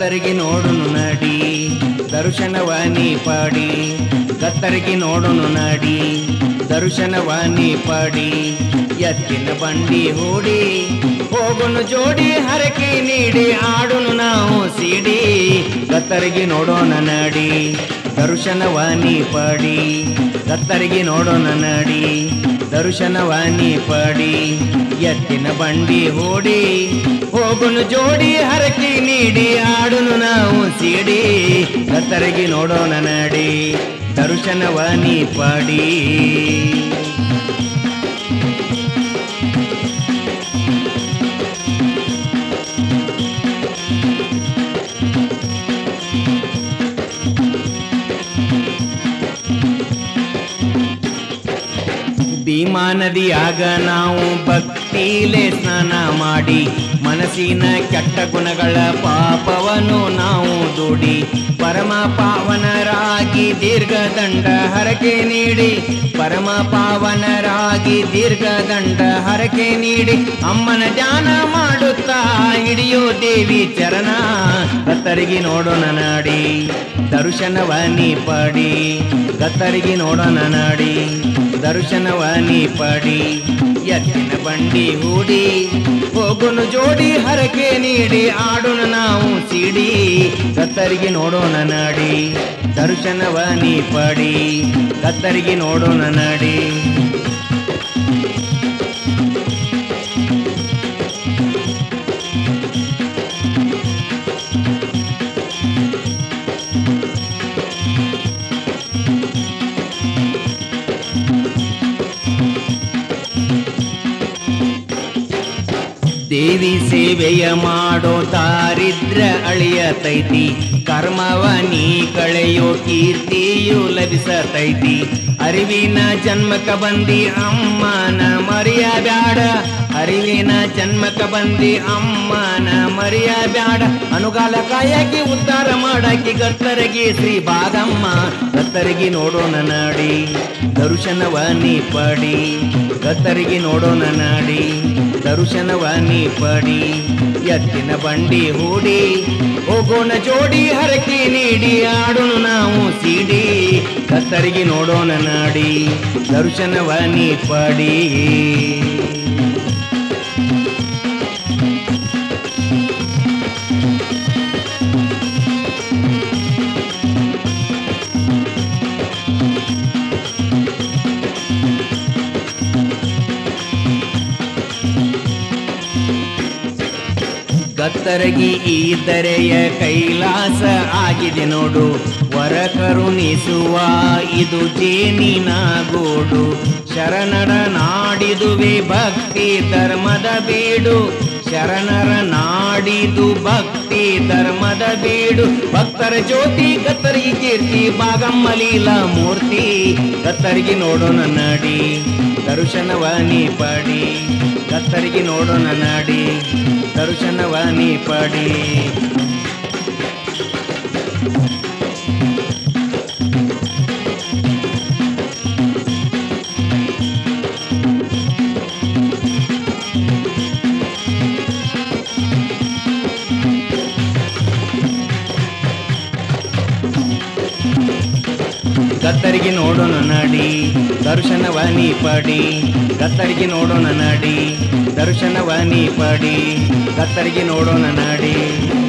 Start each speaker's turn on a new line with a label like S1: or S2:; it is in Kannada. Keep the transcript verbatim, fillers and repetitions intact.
S1: ಗತ್ತರಿಗೆ ನೋಡುನು ನಡಿ ದರ್ಶನವಾನಿ ಪಾಡಿ ಗತ್ತರಿಗೆ ನೋಡುನು ನಡಿ ದರ್ಶನವಾನಿ ಪಾಡಿ ಎತ್ತಿನ ಬಂಡಿ ಹೂಡಿ ಹೋಗುನು ಜೋಡಿ ಹರಕೆ ನೀಡಿ ಆಡುನು ನಾವು ಸಿಡಿ ಗತ್ತರಿಗೆ ನೋಡೋಣ ನಡಿ ದರ್ಶನವಾನಿ ಪಾಡಿ ಗತ್ತರಿಗೆ ನೋಡೋಣ ನಡಿ ದರ್ಶನವಾನಿ ಪಾಡಿ ಎತ್ತಿನ ಬಂಡಿ ಹೂಡಿ ಹೋಗುನು ಜೋಡಿ ಹರಕೆ ನೀಡಿ ಆಡುನು ನಾವು ಸಿಡಿ ಗತ್ತರಿಗೆ ನೋಡೋಣ ನಡಿ ದರ್ಶನವಾನಿ ಪಾಡಿ ಭೀಮಾ ನದಿಯಾಗ ನಾವು ಭಕ್ತಿಲೇ ಸ್ನಾನ ಮಾಡಿ ಮನಸ್ಸಿನ ಕೆಟ್ಟ ಗುಣಗಳ ಪಾಪವನ್ನು ನಾವು ದೂಡಿ ಪರಮ ಪಾವನರಾಗಿ ದೀರ್ಘದಂಡ ಹರಕೆ ನೀಡಿ ಪರಮ ಪಾವನರಾಗಿ ದೀರ್ಘದಂಡ ಹರಕೆ ನೀಡಿ ಅಮ್ಮನ ಧ್ಯಾನ ಮಾಡುತ್ತಾ ಹಿಡಿಯೋ ದೇವಿ ಚರಣ ಗತ್ತರಿಗೆ ನೋಡೋಣ ನಾಡಿ ದರ್ಶನವಾನಿ ಪಾಡಿ ಗತ್ತರಿಗೆ ನೋಡೋಣ ನಾಡಿ ದರ್ಶನವಾನಿ ಪಾಡಿ ಎತ್ತಿನ ಬಂಡಿ ಹೂಡಿ ಹೋಗುನು ಜೋಡಿ ಹರಕೆ ನೀಡಿ ಆಡುನು ನಾವು ಸಿಡಿ ಗತ್ತರಿಗೆ ನೋಡೋಣ ನಾಡಿ ದರ್ಶನವಾನಿ ಪಾಡಿ ಗತ್ತರಿಗೆ ನೋಡೋಣ ನಾಡಿ ದೇವಿ ಸೇವೆಯ ಮಾಡೋ ದಾರಿದ್ರ ಅಳಿಯತೈತಿ ಕರ್ಮವ ನೀ ಕಳೆಯೋ ಕೀರ್ತಿಯು ಲಭಿಸತೈತಿ ಅರಿವಿನ ಜನ್ಮಕ ಬಂದಿ ಅಮ್ಮನ ಮರಿಯ ಬ್ಯಾಡ ಅರಿವಿನ ಜನ್ಮಕ ಬಂದಿ ಅಮ್ಮನ ಮರಿಯ ಬ್ಯಾಡ ಅನುಗಾಲ ಕಾಯಕಿ ಉದ್ಧಾರ ಮಾಡಾಕಿ ಗತ್ತರಗಿ ಶ್ರೀ ಬಾಗಮ್ಮ ಗತ್ತರಿಗೆ ನೋಡೋಣ ನಾಡಿ ದರ್ಶನವಾನಿ ಪಾಡಿ ಗತ್ತರಿಗೆ ನೋಡೋಣ ನಾಡಿ ದರ್ಶನವಾನಿ ಪಾಡಿ ಎತ್ತಿನ ಬಂಡಿ ಹೂಡಿ ಹೋಗೋಣ ಜೋಡಿ ಹರಕೆ ನೀಡಿ ಆಡುನು ನಾವು ಸಿಡಿ ಗತ್ತರಿಗೆ ನೋಡೋಣ ನಾಡಿ ದರ್ಶನವಾನಿ ಪಾಡಿ ಗತ್ತರಗಿ ಈ ದರೆಯ ಕೈಲಾಸ ಆಗಿದೆ ನೋಡು ವರ ಕರುಣಿಸುವ ಇದು ಜೇನಿನ ಗೋಡು ಶರಣರ ನಾಡಿದುವೆ ಭಕ್ತಿ ಧರ್ಮದ ಬೀಡು ಶರಣರ ನಾಡಿದು ಭಕ್ತಿ ಧರ್ಮದ ಬೀಡು ಭಕ್ತರ ಜ್ಯೋತಿ ಗತ್ತರಿಗೆ ಕೀರ್ತಿ ಬಾಗಮ್ಮ ಲೀಲಾ ಮೂರ್ತಿ ಗತ್ತರಿಗೆ ನೋಡೋಣ ನಾಡಿ ದರ್ಶನವಾನಿ ಪಾಡಿ ಗತ್ತರಿಗೆ ನೋಡೋಣ ನಾಡಿ ದರ್ಶನವಾನಿ ಪಾಡಿ ಗತ್ತರಿಗೆ ನೋಡೋಣ ನಾಡಿ ದರ್ಶನವಾನಿ ಪಾಡಿ ಗತ್ತರಿಗೆ ನೋಡೋಣ ನಾಡಿ ದರ್ಶನವಾನಿ ಪಾಡಿ ಗತ್ತರಿಗೆ ನೋಡೋಣ ನಾಡಿ